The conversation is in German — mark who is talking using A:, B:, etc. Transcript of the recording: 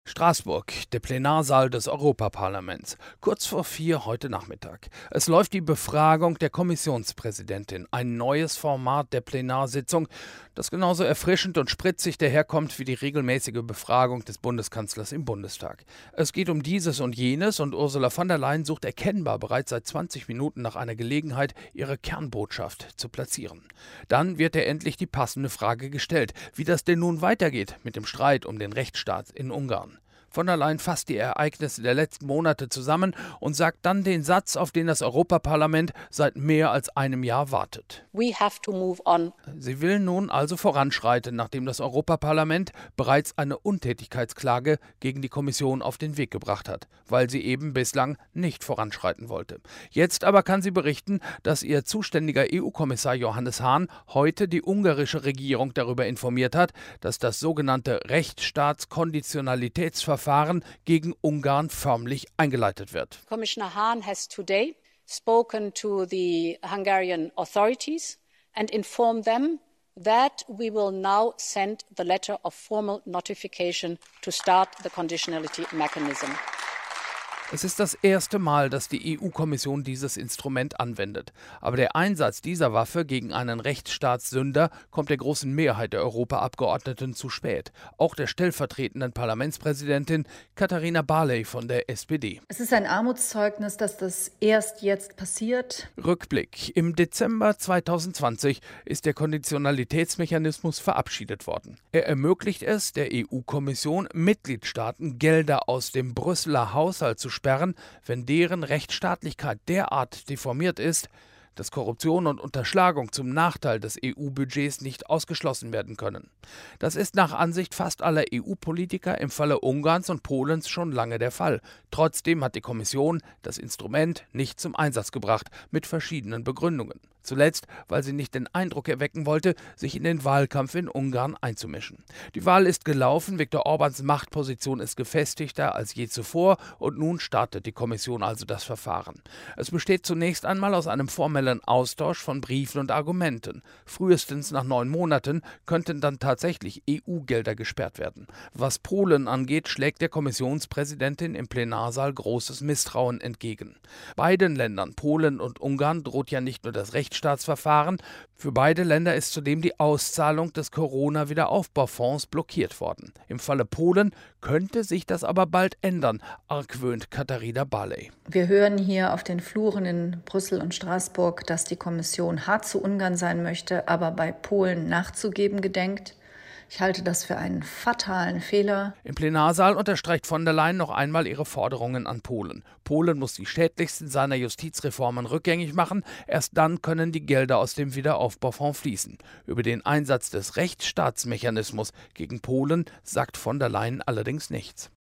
A: Straßburg, der Plenarsaal des Europaparlaments. Kurz vor 4 heute Nachmittag. Es läuft die Befragung der Kommissionspräsidentin. Ein neues Format der Plenarsitzung, das genauso erfrischend und spritzig daherkommt wie die regelmäßige Befragung des Bundeskanzlers im Bundestag. Es geht um dieses und jenes und Ursula von der Leyen sucht erkennbar bereits seit 20 Minuten nach einer Gelegenheit, ihre Kernbotschaft zu platzieren. Dann wird ihr endlich die passende Frage gestellt, wie das denn nun weitergeht mit dem Streit um den Rechtsstaat in Ungarn. Von der Leyen fasst die Ereignisse der letzten Monate zusammen und sagt dann den Satz, auf den das Europaparlament seit mehr als einem Jahr wartet.
B: We have to move on.
A: Sie will nun also voranschreiten, nachdem das Europaparlament bereits eine Untätigkeitsklage gegen die Kommission auf den Weg gebracht hat, weil sie eben bislang nicht voranschreiten wollte. Jetzt aber kann sie berichten, dass ihr zuständiger EU-Kommissar Johannes Hahn heute die ungarische Regierung darüber informiert hat, dass das sogenannte Rechtsstaatskonditionalitätsverfahren gegen Ungarn förmlich eingeleitet wird.
B: Commissioner Hahn has today spoken to the Hungarian authorities and informed them that we will now send the letter of formal notification to start the conditionality mechanism.
A: Es ist das erste Mal, dass die EU-Kommission dieses Instrument anwendet. Aber der Einsatz dieser Waffe gegen einen Rechtsstaatssünder kommt der großen Mehrheit der Europaabgeordneten zu spät. Auch der stellvertretenden Parlamentspräsidentin Katharina Barley von der SPD.
C: Es ist ein Armutszeugnis, dass das erst jetzt passiert.
A: Rückblick. Im Dezember 2020 ist der Konditionalitätsmechanismus verabschiedet worden. Er ermöglicht es der EU-Kommission, Mitgliedstaaten Gelder aus dem Brüsseler Haushalt zu sperren, wenn deren Rechtsstaatlichkeit derart deformiert ist, dass Korruption und Unterschlagung zum Nachteil des EU-Budgets nicht ausgeschlossen werden können. Das ist nach Ansicht fast aller EU-Politiker im Falle Ungarns und Polens schon lange der Fall. Trotzdem hat die Kommission das Instrument nicht zum Einsatz gebracht, mit verschiedenen Begründungen. Zuletzt, weil sie nicht den Eindruck erwecken wollte, sich in den Wahlkampf in Ungarn einzumischen. Die Wahl ist gelaufen, Viktor Orbáns Machtposition ist gefestigter als je zuvor und nun startet die Kommission also das Verfahren. Es besteht zunächst einmal aus einem formellen Austausch von Briefen und Argumenten. Frühestens nach 9 Monaten könnten dann tatsächlich EU-Gelder gesperrt werden. Was Polen angeht, schlägt der Kommissionspräsidentin im Plenarsaal großes Misstrauen entgegen. Beiden Ländern, Polen und Ungarn, droht ja nicht nur das Rechtsstaatsverfahren. Für beide Länder ist zudem die Auszahlung des Corona-Wiederaufbaufonds blockiert worden. Im Falle Polen könnte sich das aber bald ändern, argwöhnt Katharina Barley.
C: Wir hören hier auf den Fluren in Brüssel und Straßburg, dass die Kommission hart zu Ungarn sein möchte, aber bei Polen nachzugeben gedenkt. Ich halte das für einen fatalen Fehler.
A: Im Plenarsaal unterstreicht von der Leyen noch einmal ihre Forderungen an Polen. Polen muss die schädlichsten seiner Justizreformen rückgängig machen. Erst dann können die Gelder aus dem Wiederaufbaufonds fließen. Über den Einsatz des Rechtsstaatsmechanismus gegen Polen sagt von der Leyen allerdings nichts.